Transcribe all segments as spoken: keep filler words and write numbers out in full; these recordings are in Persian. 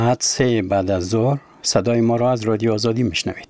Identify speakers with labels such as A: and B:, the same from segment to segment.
A: ساعت سه بعد از ظهر صدای ما را از رادیو آزادی میشنوید.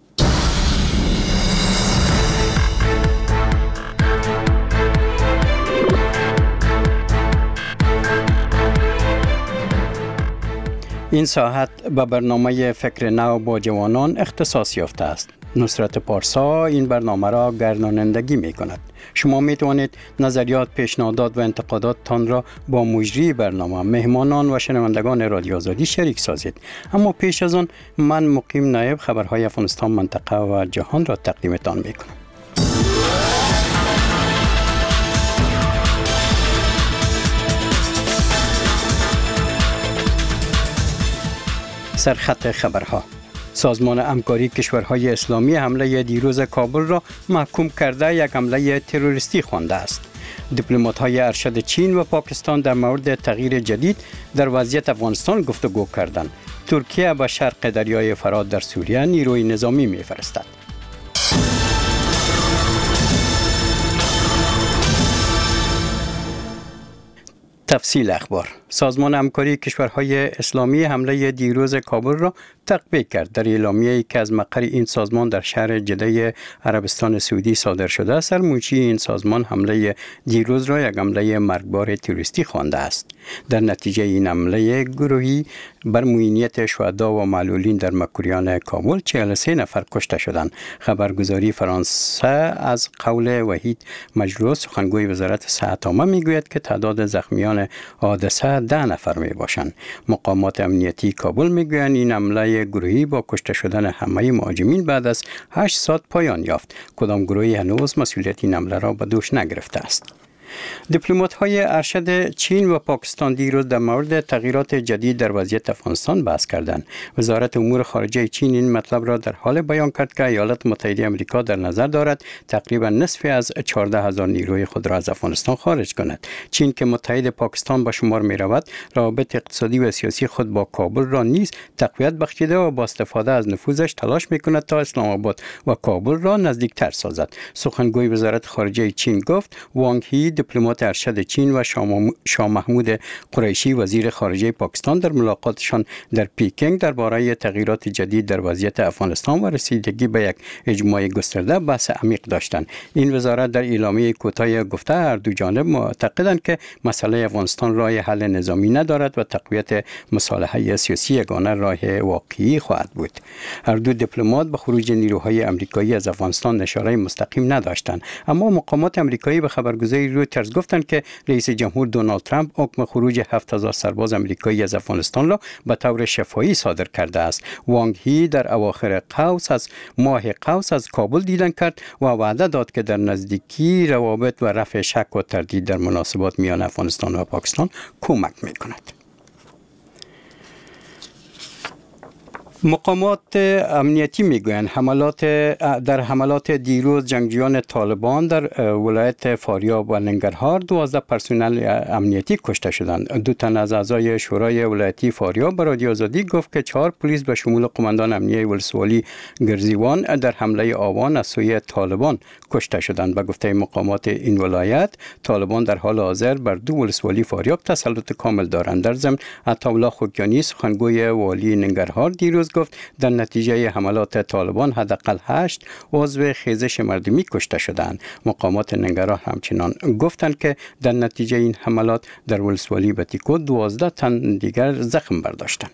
A: این ساعت به برنامه فکر نو با جوانان اختصاص یافته است. نصرت پارسا این برنامه را گردانندگی می کند. شما می توانید نظریات، پیشنهادات و انتقاداتتان را با مجری برنامه، مهمانان و شنوندگان رادیو آزادی شریک سازید. اما پیش از آن من مقیم نایب خبرهای افغانستان، منطقه و جهان را تقدیمتان می کنم. سرخط خبرها: سازمان همکاری کشورهای اسلامی حمله دیروز کابل را محکوم کرده یک حمله تروریستی خوانده است. دیپلمات‌های ارشد چین و پاکستان در مورد تغییر جدید در وضعیت افغانستان گفتگو کردند. ترکیه به شرق دریای فرات در سوریه نیروی نظامی می‌فرستد. تفصیل اخبار: سازمان همکاری کشورهای اسلامی حمله دیروز کابل را تقویت کرد. در اعلامیه‌ای که از مقر این سازمان در شهر جده عربستان سعودی صادر شده، سرمنشی این سازمان حمله دیروز را یک حمله مرگبار تروریستی خوانده است. در نتیجه این حمله گروهی بر معینیت شهدا و معلولین در مکروریان کابل چهل و سه نفر کشته شدند. خبرگزاری فرانسه از قول وحید مجروح، سخنگوی وزارت صحت عامه، میگوید که تعداد زخمیان حادثه ده نفر می باشند. مقامات امنیتی کابل میگویند این حمله گروهی با کشته شدن همه مهاجمین بعد از هشت ساعت پایان یافت. کدام گروهی هنوز مسئولیت این حمله را به دوش نگرفته است. دیپلمات‌های ارشد چین و پاکستان دیروز در مورد تغییرات جدید در وضعیت افغانستان بحث کردند. وزارت امور خارجه چین این مطلب را در حال بیان کرد که ایالات متحده آمریکا در نظر دارد تقریبا نصف از چهارده هزار نیروی خود را از افغانستان خارج کند. چین که متحد پاکستان به شمار می رود، روابط اقتصادی و سیاسی خود با کابل را نیز تقویت بخشیده و با استفاده از نفوذش تلاش می کند تا اسلام آباد و کابل را نزدیکتر سازد. سخنگوی وزارت خارجه چین گفت وانگ هی، دیپلمات ارشد چین، و شاه محمود قریشی، وزیر خارجه پاکستان، در ملاقاتشان در پیکنگ درباره تغییرات جدید در وضعیت افغانستان و رسیدگی به یک اجماع گسترده بحث عمیق داشتند. این وزارت در اعلامیه کوتاه گفته هر دو جانب معتقدند که مسئله افغانستان راه حل نظامی ندارد و تقویت مصالحه سیاسی یگانه راه واقعی خواهد بود. هر دو دیپلمات به خروج نیروهای آمریکایی از افغانستان اشاره مستقیم نداشتند، اما مقامات آمریکایی به خبرگزاری رویترز گفتند که رئیس جمهور دونالد ترامپ حکم خروج هفت هزار سرباز آمریکایی از افغانستان را به طور شفاهی صادر کرده است. وانگ هی در اواخر قوس از ماه قوس از کابل دیدن کرد و وعده داد که در نزدیکی روابط و رفع شک و تردید در مناسبات میان افغانستان و پاکستان کمک می‌کند. مقامات امنیتی میگویند حملات در حملات دیروز جنگجویان طالبان در ولایت فاریاب و ننگرهار دوازده پرسنل امنیتی کشته شدند. دو تن از اعضای شورای ولایتی فاریاب به رادیو آزادی گفت که چهار پلیس به شمول قماندان امنیه ولسوالی گرزیوان در حمله آوان از سوی طالبان کشته شدند. به گفته مقامات این ولایت، طالبان در حال حاضر بر دو ولسوالی فاریاب تسلط کامل دارند. در ضمن عطاالله خوکیانی، سخنگوی والی ننگرهار، دیروز گفت در نتیجه حملات طالبان حداقل هشت عضو خیزش مردمی کشته شدند. مقامات ننگرهار همچنان گفتند که در نتیجه این حملات در ولسوالی بتیکو دوازده تن دیگر زخم برداشتند.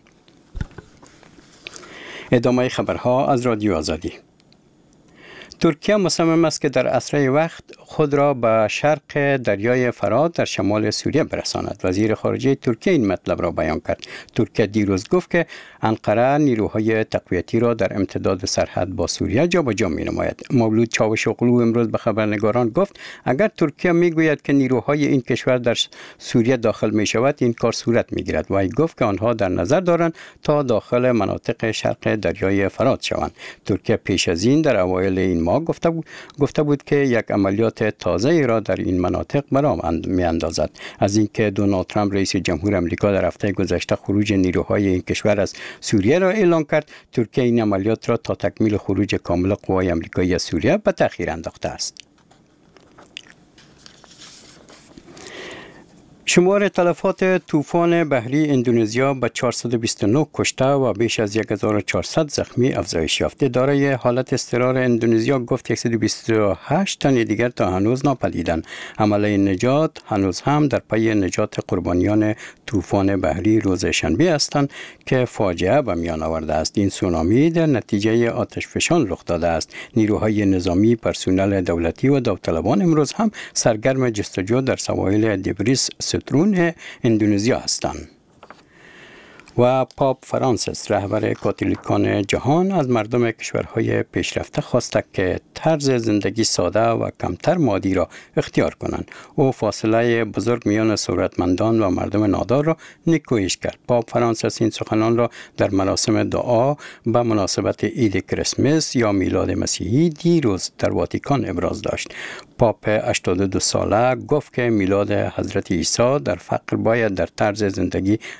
A: ادامه خبرها از رادیو آزادی. ترکیه مصمم است که در اسرع وقت خود را به شرق دریای فرات در شمال سوریه برساند. وزیر خارجه ترکیه این مطلب را بیان کرد. ترکیه دیروز گفت که انقره نیروهای تقویتی را در امتداد سرحد با سوریه جابجا می‌نماید. مولود چاوشوغلو امروز به خبرنگاران گفت اگر ترکیه میگوید که نیروهای این کشور در سوریه داخل می‌شود، این کار صورت می‌گیرد. و گفت که آنها در نظر دارند تا داخل مناطق شرق دریای فرات شوند. ترکیه پیش از این در اوایل این ماه گفته بود گفته بود که یک عملیات تازه را در این مناطق برآ می‌اندازد. از اینکه دونالد ترامپ رئیس جمهور آمریکا در هفته گذشته خروج نیروهای این کشور از سوریه را اعلام کرد، ترکیه این عملیات را تا تکمیل خروج کامل قوای آمریکایی از سوریه به تأخیر انداخته است. شمار تلفات طوفان بحری اندونزیا به چهارصد و بیست و نه کشته و بیش از هزار و چهارصد زخمی افزایش یافته. اداره حالت اضطرار اندونزیا گفت صد و بیست و هشت تن دیگر تا هنوز ناپدیدند. عمله نجات هنوز هم در پی نجات قربانیان طوفان بحری روز شنبه هستند که فاجعه به میان آورده است. این سونامی در نتیجه آتشفشان رخ داده است. نیروهای نظامی، پرسنل دولتی و داوطلبان امروز هم سرگرم جستجو در سواحل دیبریس سترون اندونزیا هستند. و پاپ فرانسیس رهبر کاتولیکان جهان از مردم کشورهای پیشرفته خواسته که طرز زندگی ساده و کمتر مادی را اختیار کنند. او فاصله بزرگ میان ثروتمندان و مردم نادار را نیکویش کرد. پاپ فرانسیس این سخنان را در مراسم دعا به مناسبت عید کریسمس یا میلاد مسیحی دیروز در واتیکان ابراز داشت. پاپ هشتاد و دو ساله گفت که میلاد حضرت عیسی در فقر باید در طرز زندگی